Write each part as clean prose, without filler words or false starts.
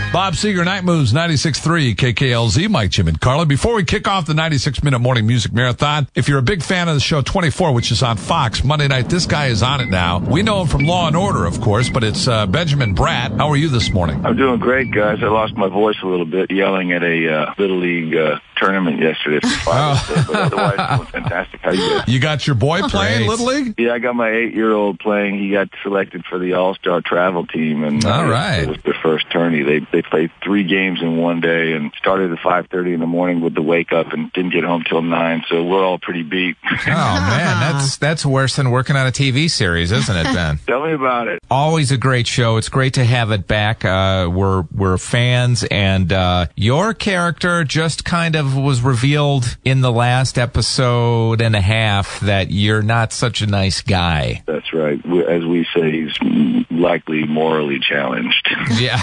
Bob Seger, Night Moves, 96.3 KKLZ, Mike, Jim, and Carla. Before we kick off the 96-minute morning music marathon, if you're a big fan of the show 24, which is on Fox, Monday night, this guy is on it now. We know him from Law & Order, of course, but it's Benjamin Bratt. How are you this morning? I'm doing great, guys. I lost my voice a little bit yelling at a Little League tournament yesterday for Father's Day, but otherwise doing fantastic. How you guys? You got your boy playing Little League? Yeah, I got my 8-year-old playing. He got selected for the All-Star travel team, and all right. It was their first tourney. They played 3 games in one day and started at 5:30 in the morning with the wake up and didn't get home till 9. So we're all pretty beat. Oh man, that's worse than working on a TV series, isn't it, Ben? Tell me about it. Always a great show. It's great to have it back. We're fans, and your character just kind of was revealed in the last episode and a half that you're not such a nice guy. That's right. As we say, he's likely morally challenged. Yeah.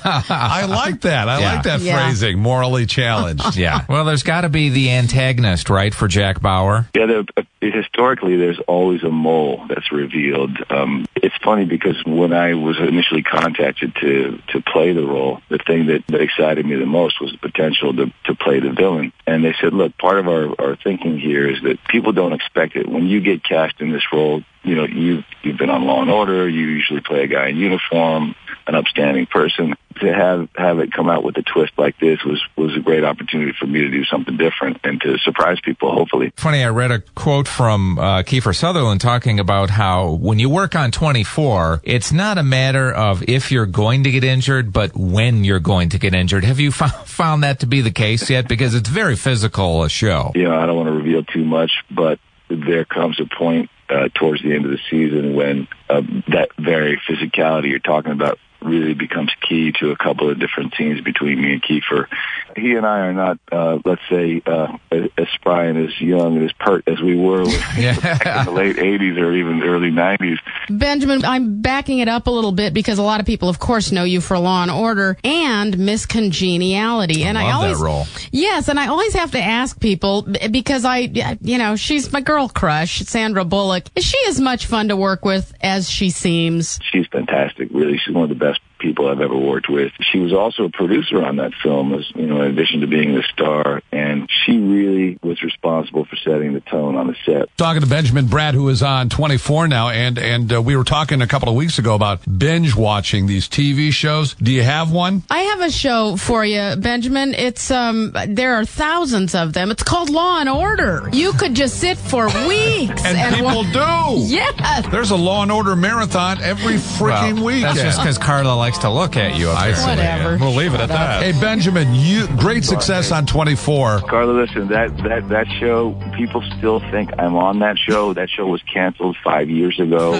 I like that. I like that phrasing, morally challenged. Yeah. Well, there's got to be the antagonist, right, for Jack Bauer? Yeah, historically, there's always a mole that's revealed. It's funny because when I was initially contacted to play the role, the thing that excited me the most was the potential to play the villain. And they said, look, part of our thinking here is that people don't expect it. When you get cast in this role, you know, you've been on Law and Order, you usually play a guy in uniform, an upstanding person. To have it come out with a twist like this was a great opportunity for me to do something different and to surprise people, hopefully. Funny, I read a quote from Kiefer Sutherland talking about how when you work on 24, it's not a matter of if you're going to get injured, but when you're going to get injured. Have you found that to be the case yet? Because it's very physical, a show. You know, I don't want to reveal too much, but there comes a point towards the end of the season when that very physicality you're talking about really becomes key to a couple of different scenes between me and Kiefer. He and I are not, let's say, as spry and as young and as pert as we were back in the late 80s or even the early 90s. Benjamin, I'm backing it up a little bit because a lot of people, of course, know you for Law and Order and Miss Congeniality. I love that role. Yes, and I always have to ask people because she's my girl crush, Sandra Bullock. Is she as much fun to work with as she seems? She's fantastic, really. She's one of the best people I've ever worked with. She was also a producer on that film, as you know, in addition to being the star, and she really was responsible for setting the tone on the set. Talking to Benjamin Bratt, who is on 24 now, and we were talking a couple of weeks ago about binge watching these TV shows. Do you have one? I have a show for you, Benjamin. It's there are thousands of them. It's called Law and Order. You could just sit for weeks and people do. Yes. There's a Law and Order marathon every freaking week. That's just because Carla likes to look at you. Whatever. We'll leave it at that. Hey, Benjamin, great success on 24. Carla, listen, that show, people still think I'm on that show. That show was canceled 5 years ago.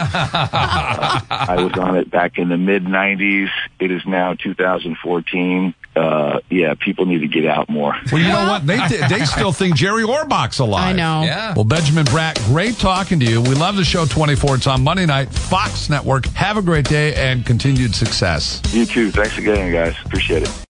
I was on it back in the mid-90s. It is now 2014. People need to get out more. Well, you know what? They still think Jerry Orbach's alive. I know. Yeah. Well, Benjamin Bratt, great talking to you. We love the show 24. It's on Monday night, Fox Network. Have a great day and continued success. You too. Thanks again, guys. Appreciate it.